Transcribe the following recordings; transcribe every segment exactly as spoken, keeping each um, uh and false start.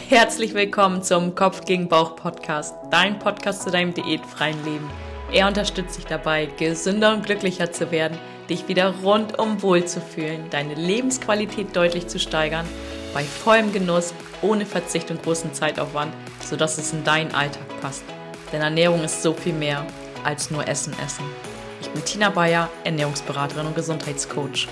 Herzlich willkommen zum Kopf gegen Bauch Podcast, dein Podcast zu deinem diätfreien Leben. Er unterstützt dich dabei, gesünder und glücklicher zu werden, dich wieder rundum wohl zu fühlen, deine Lebensqualität deutlich zu steigern, bei vollem Genuss, ohne Verzicht und großen Zeitaufwand, sodass es in deinen Alltag passt. Denn Ernährung ist so viel mehr als nur Essen, Essen. Ich bin Tina Bayer, Ernährungsberaterin und Gesundheitscoach.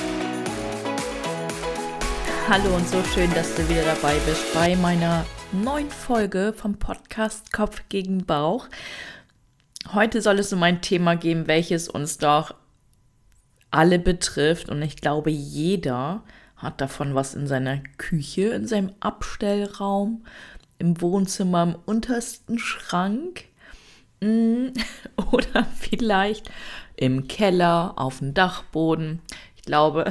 Hallo und so schön, dass du wieder dabei bist bei meiner neuen Folge vom Podcast Kopf gegen Bauch. Heute soll es um ein Thema gehen, welches uns doch alle betrifft und ich glaube, jeder hat davon was in seiner Küche, in seinem Abstellraum, im Wohnzimmer, im untersten Schrank oder vielleicht im Keller, auf dem Dachboden. Ich glaube...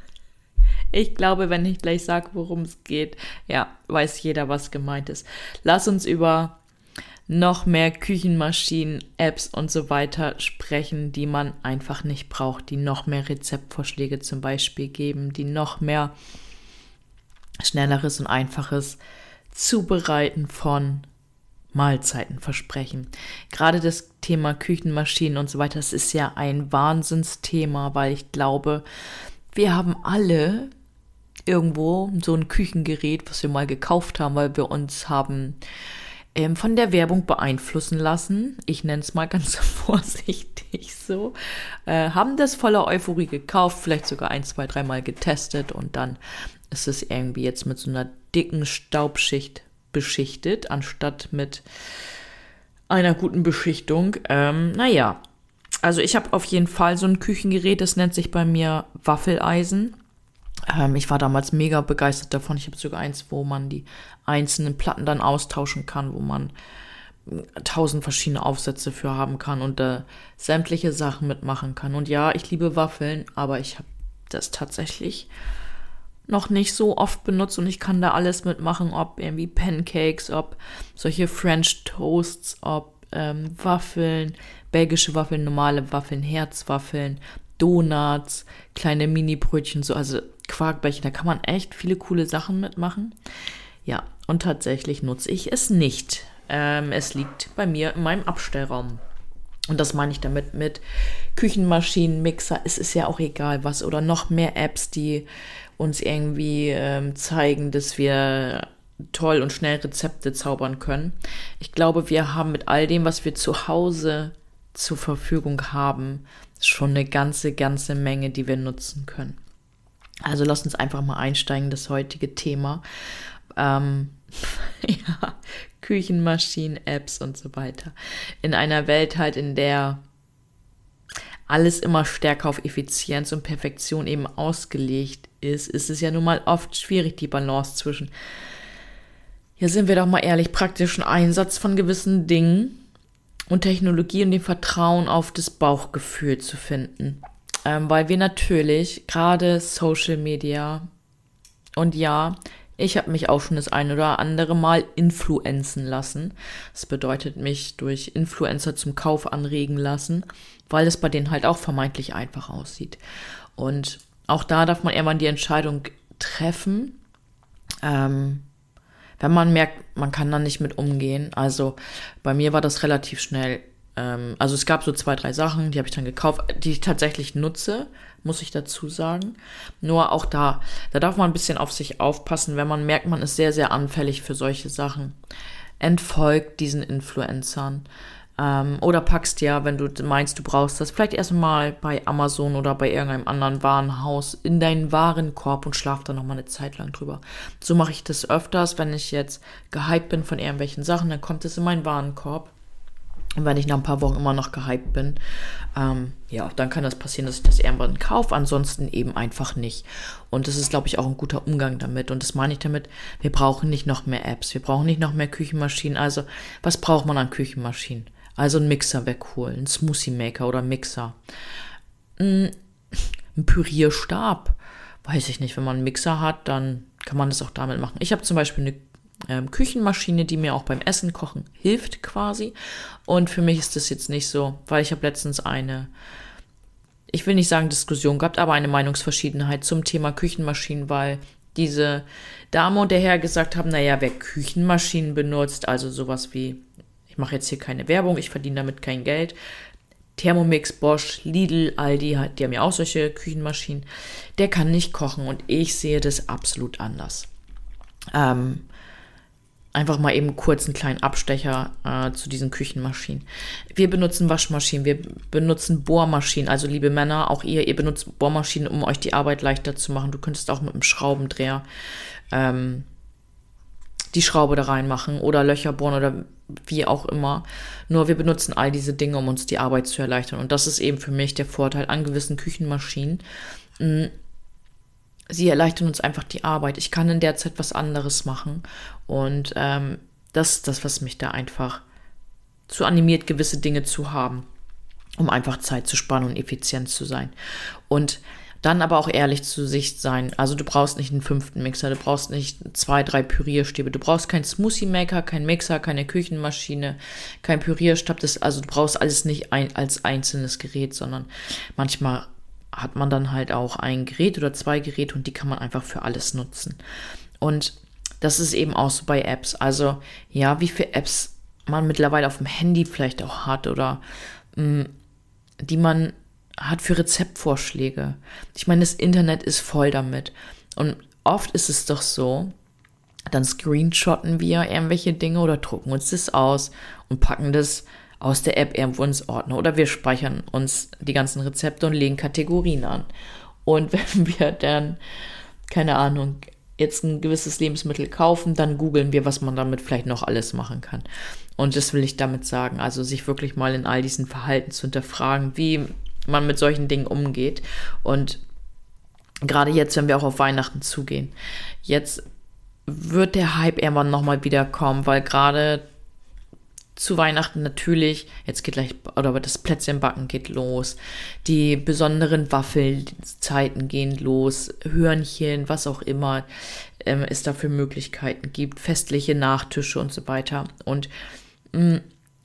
Ich glaube, wenn ich gleich sage, worum es geht, ja, weiß jeder, was gemeint ist. Lass uns über noch mehr Küchenmaschinen, Apps und so weiter sprechen, die man einfach nicht braucht, die noch mehr Rezeptvorschläge zum Beispiel geben, die noch mehr schnelleres und einfaches Zubereiten von Mahlzeiten versprechen. Gerade das Thema Küchenmaschinen und so weiter, das ist ja ein Wahnsinnsthema, weil ich glaube, wir haben alle irgendwo so ein Küchengerät, was wir mal gekauft haben, weil wir uns haben ähm, von der Werbung beeinflussen lassen. Ich nenne es mal ganz vorsichtig so. Äh, haben das voller Euphorie gekauft, vielleicht sogar ein, zwei, dreimal getestet und dann ist es irgendwie jetzt mit so einer dicken Staubschicht beschichtet, anstatt mit einer guten Beschichtung. Ähm, naja, also ich habe auf jeden Fall so ein Küchengerät, das nennt sich bei mir Waffeleisen. Ähm, ich war damals mega begeistert davon. Ich habe sogar eins, wo man die einzelnen Platten dann austauschen kann, wo man tausend verschiedene Aufsätze für haben kann und äh, sämtliche Sachen mitmachen kann. Und ja, ich liebe Waffeln, aber ich habe das tatsächlich noch nicht so oft benutzt und ich kann da alles mitmachen, ob irgendwie Pancakes, ob solche French Toasts, ob ähm, Waffeln, belgische Waffeln, normale Waffeln, Herzwaffeln, Donuts, kleine Mini-Brötchen, so, also Quarkbällchen, da kann man echt viele coole Sachen mitmachen. Ja, und tatsächlich nutze ich es nicht. Ähm, es liegt bei mir in meinem Abstellraum. Und das meine ich damit mit Küchenmaschinen, Mixer, es ist ja auch egal was. Oder noch mehr Apps, die uns irgendwie ähm, zeigen, dass wir toll und schnell Rezepte zaubern können. Ich glaube, wir haben mit all dem, was wir zu Hause zur Verfügung haben, schon eine ganze, ganze Menge, die wir nutzen können. Also lasst uns einfach mal einsteigen, das heutige Thema. Ähm, ja, Küchenmaschinen, Apps und so weiter. In einer Welt halt, in der alles immer stärker auf Effizienz und Perfektion eben ausgelegt ist, ist es ja nun mal oft schwierig, die Balance zwischen, ja, sind wir doch mal ehrlich, praktischen Einsatz von gewissen Dingen und Technologie und dem Vertrauen auf das Bauchgefühl zu finden. Ähm, weil wir natürlich gerade Social Media und ja, ich habe mich auch schon das ein oder andere Mal influenzen lassen. Das bedeutet, mich durch Influencer zum Kauf anregen lassen, weil es bei denen halt auch vermeintlich einfach aussieht. Und auch da darf man irgendwann die Entscheidung treffen, ähm, wenn man merkt, man kann da nicht mit umgehen. Also bei mir war das relativ schnell. Ähm, also es gab so zwei, drei Sachen, die habe ich dann gekauft, die ich tatsächlich nutze, muss ich dazu sagen. Nur auch da, da darf man ein bisschen auf sich aufpassen, wenn man merkt, man ist sehr, sehr anfällig für solche Sachen. Entfolgt diesen Influencern. Ähm, oder packst ja, wenn du meinst, du brauchst das, vielleicht erstmal bei Amazon oder bei irgendeinem anderen Warenhaus in deinen Warenkorb und schlaf dann noch mal eine Zeit lang drüber. So mache ich das öfters, wenn ich jetzt gehypt bin von irgendwelchen Sachen, dann kommt es in meinen Warenkorb. Und wenn ich nach ein paar Wochen immer noch gehypt bin, ähm, ja, dann kann das passieren, dass ich das irgendwann kaufe, ansonsten eben einfach nicht. Und das ist, glaube ich, auch ein guter Umgang damit. Und das meine ich damit, wir brauchen nicht noch mehr Apps, wir brauchen nicht noch mehr Küchenmaschinen. Also, was braucht man an Küchenmaschinen? Also ein Mixer wäre cool, ein Smoothie Maker oder Mixer. Ein Pürierstab, weiß ich nicht, wenn man einen Mixer hat, dann kann man das auch damit machen. Ich habe zum Beispiel eine ähm, Küchenmaschine, die mir auch beim Essen kochen hilft quasi. Und für mich ist das jetzt nicht so, weil ich habe letztens eine, ich will nicht sagen Diskussion gehabt, aber eine Meinungsverschiedenheit zum Thema Küchenmaschinen, weil diese Dame und der Herr gesagt haben, naja, wer Küchenmaschinen benutzt, also sowas wie, ich mache jetzt hier keine Werbung, ich verdiene damit kein Geld, Thermomix, Bosch, Lidl, Aldi, die haben ja auch solche Küchenmaschinen, der kann nicht kochen und ich sehe das absolut anders. Ähm, einfach mal eben kurz einen kleinen Abstecher äh, zu diesen Küchenmaschinen. Wir benutzen Waschmaschinen, wir benutzen Bohrmaschinen, also liebe Männer, auch ihr, ihr benutzt Bohrmaschinen, um euch die Arbeit leichter zu machen. Du könntest auch mit einem Schraubendreher ähm, die Schraube da reinmachen oder Löcher bohren oder wie auch immer. Nur wir benutzen all diese Dinge, um uns die Arbeit zu erleichtern. Und das ist eben für mich der Vorteil an gewissen Küchenmaschinen. Sie erleichtern uns einfach die Arbeit. Ich kann in der Zeit was anderes machen. Und ähm, das ist das, was mich da einfach zu animiert, gewisse Dinge zu haben, um einfach Zeit zu sparen und effizient zu sein. Und dann aber auch ehrlich zu sich sein. Also du brauchst nicht einen fünften Mixer, du brauchst nicht zwei, drei Pürierstäbe, du brauchst keinen Smoothie Maker, keinen Mixer, keine Küchenmaschine, kein Pürierstab. Das, also du brauchst alles nicht ein, als einzelnes Gerät, sondern manchmal hat man dann halt auch ein Gerät oder zwei Geräte und die kann man einfach für alles nutzen. Und das ist eben auch so bei Apps. Also ja, wie viele Apps man mittlerweile auf dem Handy vielleicht auch hat oder mh, die man hat für Rezeptvorschläge. Ich meine, das Internet ist voll damit. Und oft ist es doch so, dann screenshotten wir irgendwelche Dinge oder drucken uns das aus und packen das aus der App irgendwo ins Ordner. Oder wir speichern uns die ganzen Rezepte und legen Kategorien an. Und wenn wir dann, keine Ahnung, jetzt ein gewisses Lebensmittel kaufen, dann googeln wir, was man damit vielleicht noch alles machen kann. Und das will ich damit sagen. Also sich wirklich mal in all diesen Verhalten zu hinterfragen, wie man mit solchen Dingen umgeht. Und gerade jetzt, wenn wir auch auf Weihnachten zugehen, jetzt wird der Hype irgendwann nochmal wieder kommen, weil gerade zu Weihnachten natürlich, jetzt geht gleich, oder das Plätzchenbacken geht los, die besonderen Waffelzeiten gehen los, Hörnchen, was auch immer ähm, es da für Möglichkeiten gibt, festliche Nachtische und so weiter. Und mh,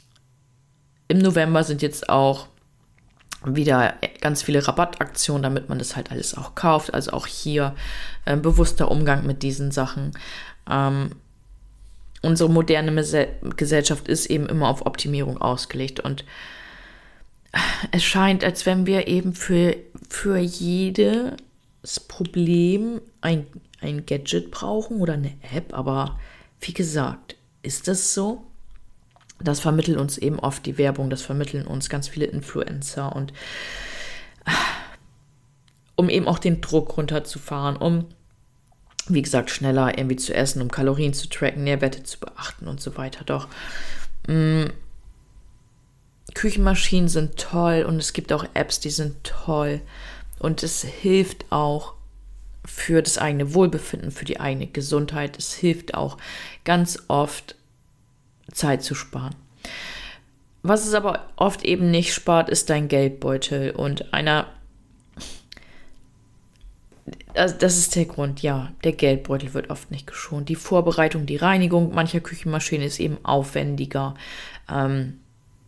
im November sind jetzt auch wieder ganz viele Rabattaktionen, damit man das halt alles auch kauft. Also auch hier äh, bewusster Umgang mit diesen Sachen. Ähm, unsere moderne Mese- Gesellschaft ist eben immer auf Optimierung ausgelegt und es scheint, als wenn wir eben für, für jedes Problem ein, ein Gadget brauchen oder eine App, aber wie gesagt, ist das so? Das vermitteln uns eben oft die Werbung, das vermitteln uns ganz viele Influencer und um eben auch den Druck runterzufahren, um, wie gesagt, schneller irgendwie zu essen, um Kalorien zu tracken, Nährwerte zu beachten und so weiter. Doch mh, Küchenmaschinen sind toll und es gibt auch Apps, die sind toll und es hilft auch für das eigene Wohlbefinden, für die eigene Gesundheit. Es hilft auch ganz oft, Zeit zu sparen. Was es aber oft eben nicht spart, ist dein Geldbeutel. Und einer, also das ist der Grund, ja, der Geldbeutel wird oft nicht geschont. Die Vorbereitung, die Reinigung mancher Küchenmaschinen ist eben aufwendiger. Ähm,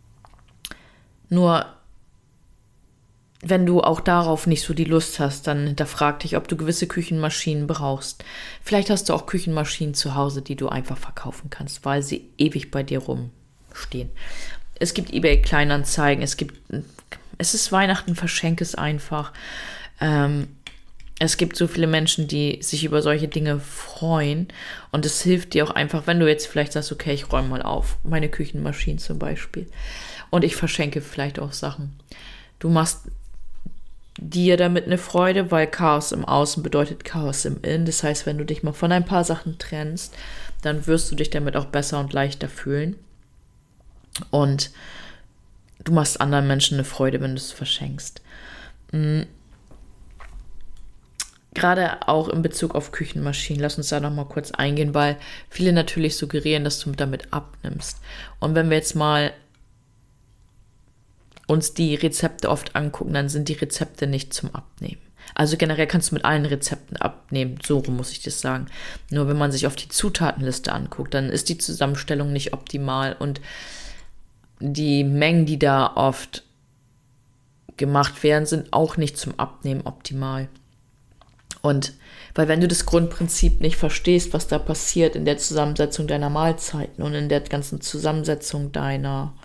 nur wenn du auch darauf nicht so die Lust hast, dann hinterfrag dich, ob du gewisse Küchenmaschinen brauchst. Vielleicht hast du auch Küchenmaschinen zu Hause, die du einfach verkaufen kannst, weil sie ewig bei dir rumstehen. Es gibt eBay-Kleinanzeigen, es gibt, es ist Weihnachten, verschenke es einfach. Ähm, es gibt so viele Menschen, die sich über solche Dinge freuen und es hilft dir auch einfach, wenn du jetzt vielleicht sagst, okay, ich räume mal auf, meine Küchenmaschinen zum Beispiel und ich verschenke vielleicht auch Sachen. Du machst dir damit eine Freude, weil Chaos im Außen bedeutet Chaos im Innen. Das heißt, wenn du dich mal von ein paar Sachen trennst, dann wirst du dich damit auch besser und leichter fühlen. Und du machst anderen Menschen eine Freude, wenn du es verschenkst. Mhm. Gerade auch in Bezug auf Küchenmaschinen, lass uns da nochmal kurz eingehen, weil viele natürlich suggerieren, dass du damit abnimmst. Und wenn wir jetzt mal uns die Rezepte oft angucken, dann sind die Rezepte nicht zum Abnehmen. Also generell kannst du mit allen Rezepten abnehmen, so rum muss ich das sagen. Nur wenn man sich auf die Zutatenliste anguckt, dann ist die Zusammenstellung nicht optimal und die Mengen, die da oft gemacht werden, sind auch nicht zum Abnehmen optimal. Und Weil wenn du das Grundprinzip nicht verstehst, was da passiert in der Zusammensetzung deiner Mahlzeiten und in der ganzen Zusammensetzung deiner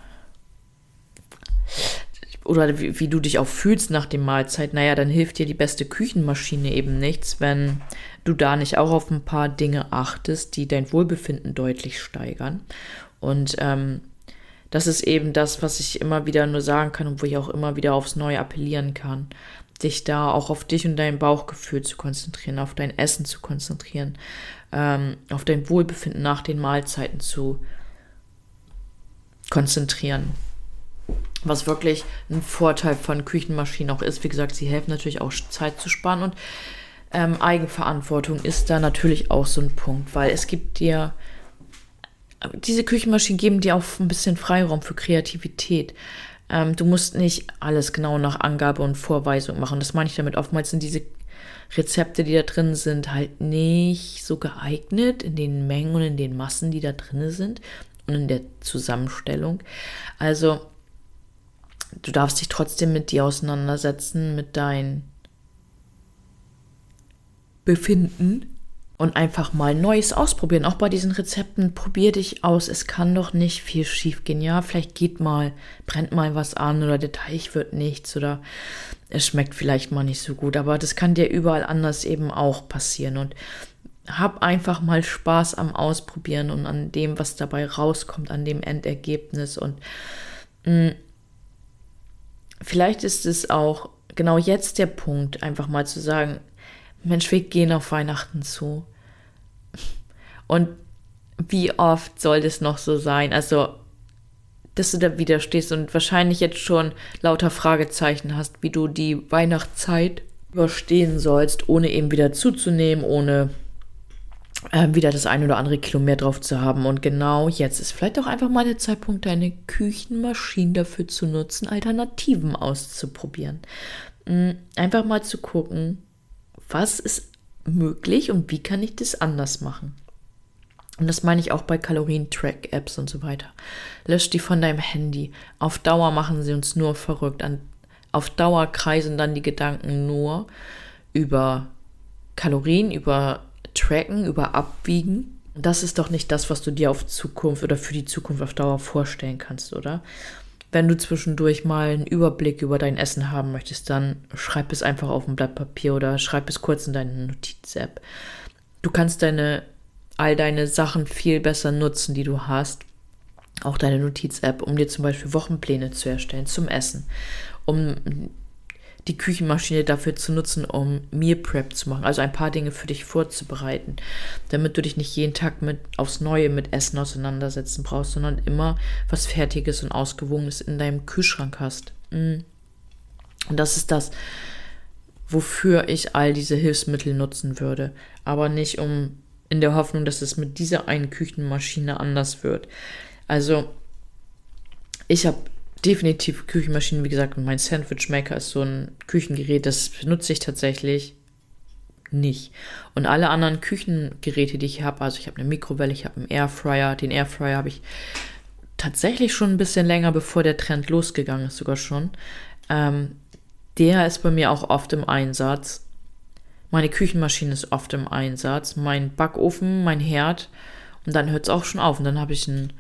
oder wie, wie du dich auch fühlst nach der Mahlzeit, naja, dann hilft dir die beste Küchenmaschine eben nichts, wenn du da nicht auch auf ein paar Dinge achtest, die dein Wohlbefinden deutlich steigern. Und ähm, das ist eben das, was ich immer wieder nur sagen kann und wo ich auch immer wieder aufs Neue appellieren kann, dich da auch auf dich und dein Bauchgefühl zu konzentrieren, auf dein Essen zu konzentrieren, ähm, auf dein Wohlbefinden nach den Mahlzeiten zu konzentrieren. Was wirklich ein Vorteil von Küchenmaschinen auch ist. Wie gesagt, sie helfen natürlich auch Zeit zu sparen und ähm, Eigenverantwortung ist da natürlich auch so ein Punkt, weil es gibt dir, diese Küchenmaschinen geben dir auch ein bisschen Freiraum für Kreativität. Ähm, du musst nicht alles genau nach Angabe und Vorweisung machen. Das meine ich damit. Oftmals sind diese Rezepte, die da drin sind, halt nicht so geeignet in den Mengen und in den Massen, die da drin sind und in der Zusammenstellung. Also du darfst dich trotzdem mit dir auseinandersetzen, mit deinem Befinden und einfach mal Neues ausprobieren. Auch bei diesen Rezepten, probier dich aus. Es kann doch nicht viel schief gehen. Ja, vielleicht geht mal, brennt mal was an oder der Teig wird nichts oder es schmeckt vielleicht mal nicht so gut. Aber das kann dir überall anders eben auch passieren. Und hab einfach mal Spaß am Ausprobieren und an dem, was dabei rauskommt, an dem Endergebnis. Und mh, vielleicht ist es auch genau jetzt der Punkt, einfach mal zu sagen, Mensch, wir gehen auf Weihnachten zu. Und wie oft soll das noch so sein? Also, dass du da wieder stehst und wahrscheinlich jetzt schon lauter Fragezeichen hast, wie du die Weihnachtszeit überstehen sollst, ohne eben wieder zuzunehmen, ohne äh, wieder das ein oder andere Kilo mehr drauf zu haben. Und genau jetzt ist vielleicht auch einfach mal der Zeitpunkt, deine Küchenmaschine dafür zu nutzen, Alternativen auszuprobieren. Einfach mal zu gucken, was ist möglich und wie kann ich das anders machen? Und das meine ich auch bei Kalorien-Track-Apps und so weiter. Lösch die von deinem Handy. Auf Dauer machen sie uns nur verrückt. An, auf Dauer kreisen dann die Gedanken nur über Kalorien, über Tracken, über Abwiegen. Und das ist doch nicht das, was du dir auf Zukunft oder für die Zukunft auf Dauer vorstellen kannst, oder? Wenn du zwischendurch mal einen Überblick über dein Essen haben möchtest, dann schreib es einfach auf ein Blatt Papier oder schreib es kurz in deine Notiz-App. Du kannst deine, all deine Sachen viel besser nutzen, die du hast, auch deine Notiz-App, um dir zum Beispiel Wochenpläne zu erstellen zum Essen, um die Küchenmaschine dafür zu nutzen, um Meal Prep zu machen, also ein paar Dinge für dich vorzubereiten, damit du dich nicht jeden Tag mit aufs Neue mit Essen auseinandersetzen brauchst, sondern immer was Fertiges und Ausgewogenes in deinem Kühlschrank hast. Und das ist das, wofür ich all diese Hilfsmittel nutzen würde, aber nicht um in der Hoffnung, dass es mit dieser einen Küchenmaschine anders wird. Also ich habe definitiv Küchenmaschinen, wie gesagt, und mein Sandwichmaker ist so ein Küchengerät, das benutze ich tatsächlich nicht. Und alle anderen Küchengeräte, die ich habe, also ich habe eine Mikrowelle, ich habe einen Airfryer, den Airfryer habe ich tatsächlich schon ein bisschen länger, bevor der Trend losgegangen ist, sogar schon. Ähm, der ist bei mir auch oft im Einsatz. Meine Küchenmaschine ist oft im Einsatz, mein Backofen, mein Herd und dann hört es auch schon auf und dann habe ich einen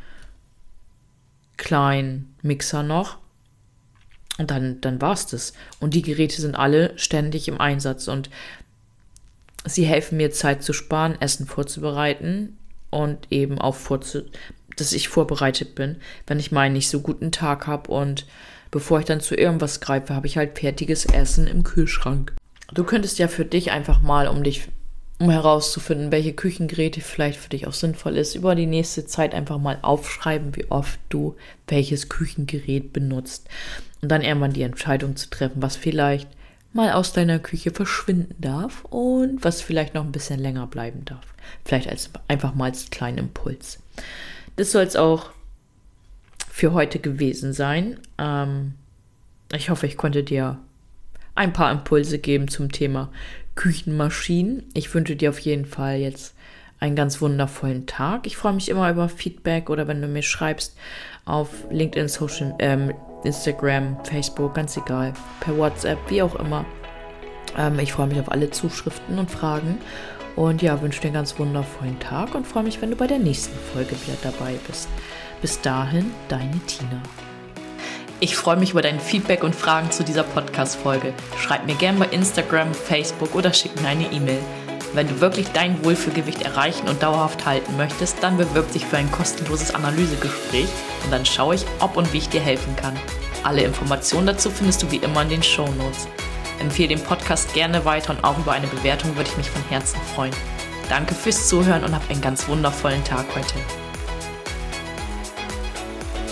kleinen Mixer noch und dann, dann war es das. Und die Geräte sind alle ständig im Einsatz und sie helfen mir, Zeit zu sparen, Essen vorzubereiten und eben auch, vorzu dass ich vorbereitet bin, wenn ich mal einen nicht so guten Tag habe und bevor ich dann zu irgendwas greife, habe ich halt fertiges Essen im Kühlschrank. Du könntest ja für dich einfach mal, um dich um herauszufinden, welche Küchengeräte vielleicht für dich auch sinnvoll ist, über die nächste Zeit einfach mal aufschreiben, wie oft du welches Küchengerät benutzt. Und dann irgendwann die Entscheidung zu treffen, was vielleicht mal aus deiner Küche verschwinden darf und was vielleicht noch ein bisschen länger bleiben darf. Vielleicht als einfach mal als kleinen Impuls. Das soll es auch für heute gewesen sein. Ähm, ich hoffe, ich konnte dir ein paar Impulse geben zum Thema Küchenmaschinen. Ich wünsche dir auf jeden Fall jetzt einen ganz wundervollen Tag. Ich freue mich immer über Feedback oder wenn du mir schreibst auf LinkedIn, Social, ähm, Instagram, Facebook, ganz egal, per WhatsApp, wie auch immer. Ähm, ich freue mich auf alle Zuschriften und Fragen und ja, wünsche dir einen ganz wundervollen Tag und freue mich, wenn du bei der nächsten Folge wieder dabei bist. Bis dahin, deine Tina. Ich freue mich über dein Feedback und Fragen zu dieser Podcast-Folge. Schreib mir gerne bei Instagram, Facebook oder schick mir eine E-Mail. Wenn du wirklich dein Wohlfühlgewicht erreichen und dauerhaft halten möchtest, dann bewirb dich für ein kostenloses Analysegespräch und dann schaue ich, ob und wie ich dir helfen kann. Alle Informationen dazu findest du wie immer in den Shownotes. Empfehle den Podcast gerne weiter und auch über eine Bewertung würde ich mich von Herzen freuen. Danke fürs Zuhören und hab einen ganz wundervollen Tag heute.